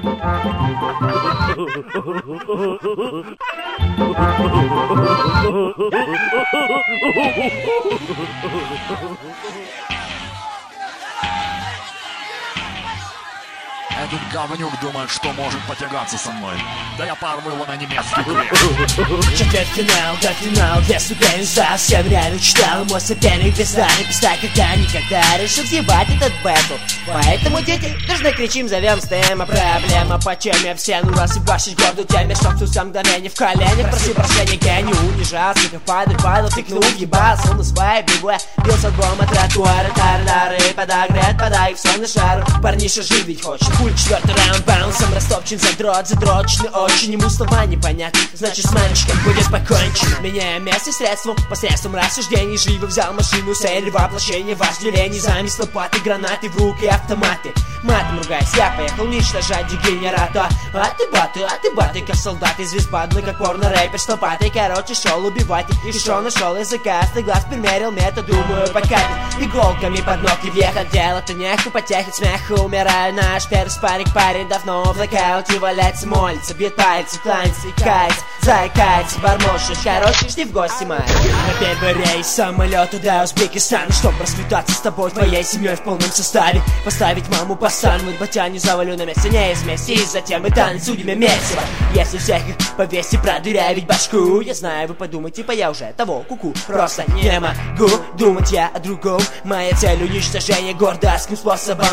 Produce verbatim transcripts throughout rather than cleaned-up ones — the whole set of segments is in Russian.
Этот говнюк думает, что может потягаться со мной. Да я порву его на немецкий крест. Четвертьфинал, до финал, я сука совсем реально читал. Мой соперник без дали, без так когда никогда решил съебать этот бэтл. Поэтому, дети, дружно кричим, зовем стема. Проблема, почем я все, ну раз ебашить горду теме, чтоб все сам мгновение в коленях. Просил прощения, я не унижался, как падал, падал, тыкнул, ебался. Он на своей бегуя, бил с альбома тротуара. Тары-дары, подогрет, подай в сон на шару. Парниша жить ведь хочет. Четвертый раунд баунсом растопчен, задрот, задроченный очень. Ему слова непонятны, значит с мальчиком будет покончено. Меняем место и средства посредством рассуждений. Живо взял машину, цель воплощения вожделений. Замес лопаты, гранаты в руки, автоматы. Матом ругаясь, я поехал уничтожать дегенерата. А ты баты, а ты баты, как солдат из визбадлы, как порно-рэпер с лопатой. Короче, шел убивать, и шо нашел языкастый глаз, примерил метод, думаю, покатит. Иголками под ногти въехать, дело-то неху, потехать смеха. Умираю, наш первый спарик парень давно в нокауте валяется, молится, бьет пальцы, кланится и кается, заикается, бормочет. Короче, жди в гости мои. На первый рейс самолета до Узбекистана, чтоб расквитаться с тобой, твоей семьей в полном составе. Поставить маму по стану, батя не завалю на месте, не из мести, и затем и танец судьбе месяца. Если всех их повесить, продырявить башку, я знаю, вы подумаете, типа я уже того куку. Просто не могу думать я о другом. Моя цель уничтожение гордоским способом.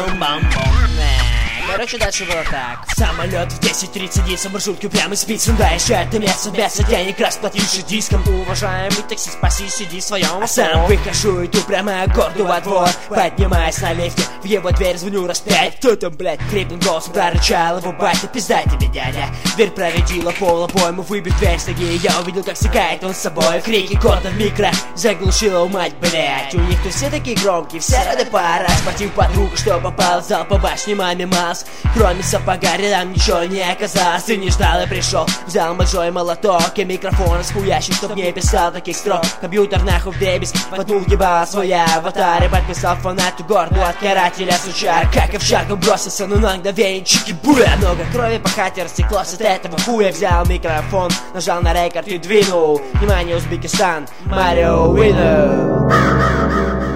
Короче, дальше было так. Самолет в десять тридцать садится в маршрутке прямо из спицем. Да, еще это место без денег, расплативший диском. Уважаемый таксист, спаси, сиди в своем. А сам выхожу, иду прямо горду во двор. Поднимаясь на лифте, в его дверь звоню раз пять. Кто там, блядь, хриплым голосом прорычал его батя. Пиздай тебе, дядя. Дверь проредила пол обойму, выбив дверь с ноги. Я увидел, как сигает он с собой. Крики гордо в микро заглушила мать, блядь. У них тут все такие громкие, все рады пара. Схватив подругу, что попал в зал по башне маме Мас. Кроме сапога рядом ничего не оказалось. Ты не ждал и пришел, взял большой молоток и микрофон схуящий, чтоб не писал таких строк. Компьютер нахуй вдребезг, потнул ебал своя аватар и подписал фанату горду от карателя сучар. Как овчарка бросился, ну на мгновение чики-буя. Много крови по хате растеклось от этого хуя. Взял микрофон, нажал на рекорд и двинул. Внимание, Узбекистан, Марио Уинер.